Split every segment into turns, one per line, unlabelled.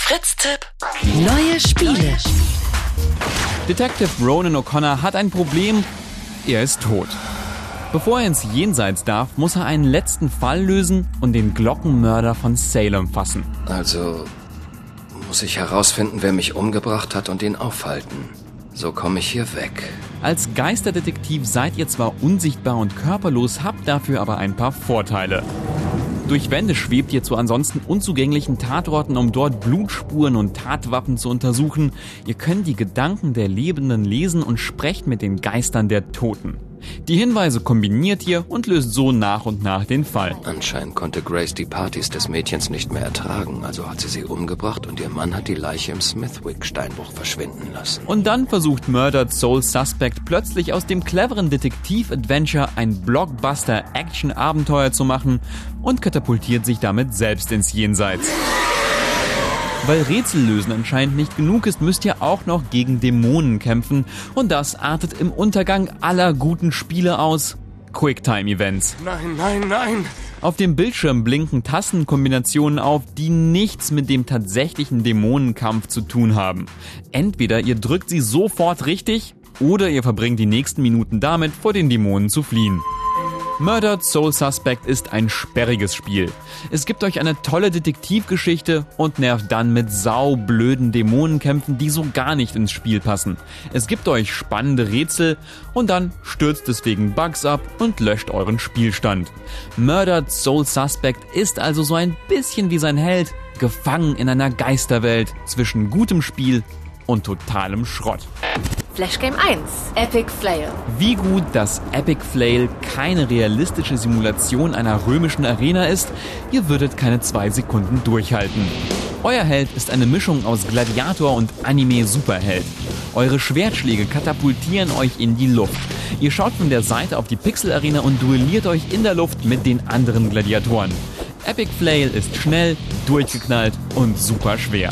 Fritz-Tipp.
Neue Spiele.
Detective Ronan O'Connor hat ein Problem. Er ist tot. Bevor er ins Jenseits darf, muss er einen letzten Fall lösen und den Glockenmörder von Salem fassen.
Also muss ich herausfinden, wer mich umgebracht hat und ihn aufhalten. So komme ich hier weg.
Als Geisterdetektiv seid ihr zwar unsichtbar und körperlos, habt dafür aber ein paar Vorteile. Durch Wände schwebt ihr zu ansonsten unzugänglichen Tatorten, um dort Blutspuren und Tatwaffen zu untersuchen. Ihr könnt die Gedanken der Lebenden lesen und sprecht mit den Geistern der Toten. Die Hinweise kombiniert ihr und löst so nach und nach den Fall.
Anscheinend konnte Grace die Partys des Mädchens nicht mehr ertragen, also hat sie umgebracht und ihr Mann hat die Leiche im Smithwick-Steinbruch verschwinden lassen.
Und dann versucht Murdered Soul Suspect plötzlich aus dem cleveren Detektiv-Adventure ein Blockbuster-Action-Abenteuer zu machen und katapultiert sich damit selbst ins Jenseits. Weil Rätsellösen anscheinend nicht genug ist, müsst ihr auch noch gegen Dämonen kämpfen. Und das artet im Untergang aller guten Spiele aus. Quicktime-Events.
Nein.
Auf dem Bildschirm blinken Tastenkombinationen auf, die nichts mit dem tatsächlichen Dämonenkampf zu tun haben. Entweder ihr drückt sie sofort richtig, oder ihr verbringt die nächsten Minuten damit, vor den Dämonen zu fliehen. Murdered Soul Suspect ist ein sperriges Spiel. Es gibt euch eine tolle Detektivgeschichte und nervt dann mit saublöden Dämonenkämpfen, die so gar nicht ins Spiel passen. Es gibt euch spannende Rätsel und dann stürzt es wegen Bugs ab und löscht euren Spielstand. Murdered Soul Suspect ist also so ein bisschen wie sein Held, gefangen in einer Geisterwelt zwischen gutem Spiel und totalem Schrott.
Flash Game 1. Epic Flail.
Wie gut, dass Epic Flail keine realistische Simulation einer römischen Arena ist, ihr würdet keine 2 Sekunden durchhalten. Euer Held ist eine Mischung aus Gladiator und Anime-Superheld. Eure Schwertschläge katapultieren euch in die Luft. Ihr schaut von der Seite auf die Pixel-Arena und duelliert euch in der Luft mit den anderen Gladiatoren. Epic Flail ist schnell, durchgeknallt und super schwer.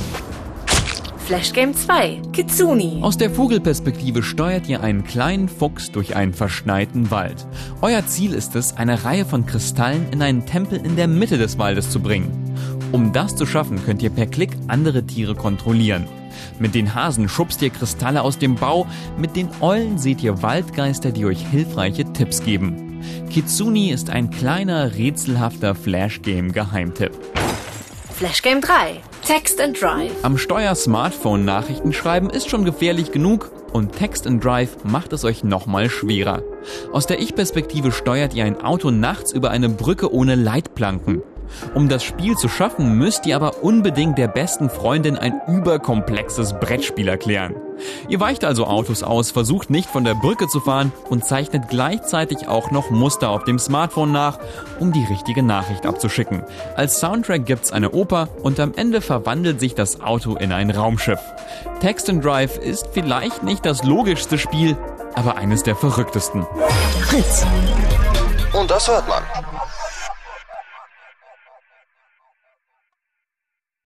Flash Game 2. Kitsune.
Aus der Vogelperspektive steuert ihr einen kleinen Fuchs durch einen verschneiten Wald. Euer Ziel ist es, eine Reihe von Kristallen in einen Tempel in der Mitte des Waldes zu bringen. Um das zu schaffen, könnt ihr per Klick andere Tiere kontrollieren. Mit den Hasen schubst ihr Kristalle aus dem Bau, mit den Eulen seht ihr Waldgeister, die euch hilfreiche Tipps geben. Kitsune ist ein kleiner, rätselhafter Flash-Game-Geheimtipp.
Flash Game 3. Text and Drive.
Am Steuer Smartphone-Nachrichten schreiben ist schon gefährlich genug und Text and Drive macht es euch nochmal schwerer. Aus der Ich-Perspektive steuert ihr ein Auto nachts über eine Brücke ohne Leitplanken. Um das Spiel zu schaffen, müsst ihr aber unbedingt der besten Freundin ein überkomplexes Brettspiel erklären. Ihr weicht also Autos aus, versucht nicht von der Brücke zu fahren und zeichnet gleichzeitig auch noch Muster auf dem Smartphone nach, um die richtige Nachricht abzuschicken. Als Soundtrack gibt's eine Oper und am Ende verwandelt sich das Auto in ein Raumschiff. Text and Drive ist vielleicht nicht das logischste Spiel, aber eines der verrücktesten.
Fritz.
Und das hört man.